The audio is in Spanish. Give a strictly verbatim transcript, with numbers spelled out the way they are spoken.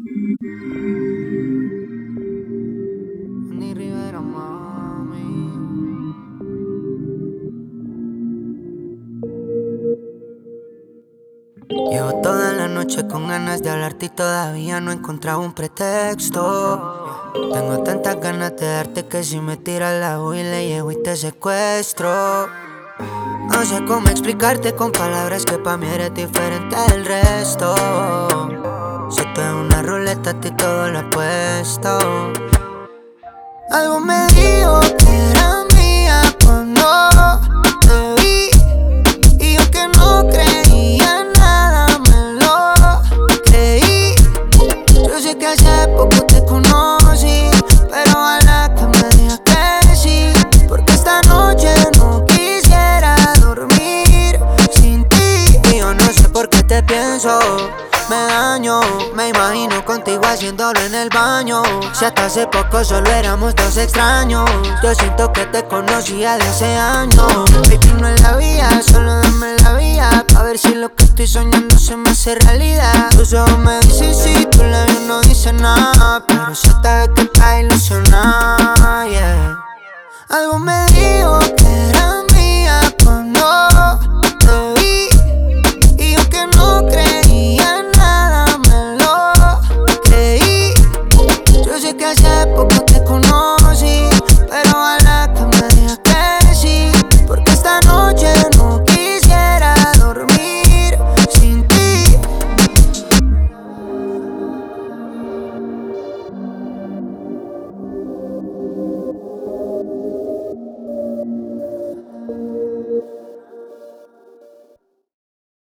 Ni Rivera, mami. Llevo toda la noche con ganas de hablarte y todavía no he encontrado un pretexto. Tengo tantas ganas de darte que si me tiras la voy le llevo y te secuestro. No sé cómo explicarte con palabras que pa' mí eres diferente del resto. Si tú es una ruleta, a ti todo lo apuesto. Algo me dijo que era mía cuando te vi, y yo que no creía nada me lo creí. Yo sé que hace poco te conocí, pero ojalá que me digas que sí, porque esta noche no quisiera dormir sin ti. Y yo no sé por qué te pienso, me daño, me imagino contigo haciéndolo en el baño. Si hasta hace poco solo éramos dos extraños, yo siento que te conocía de hace años. Baby, no es la vía, solo dame la vía, pa' ver si lo que estoy soñando se me hace realidad. Tus ojos me dicen sí, tu labio no dice nada, pero se te ve que estás ilusionada, yeah. Algo me dijo que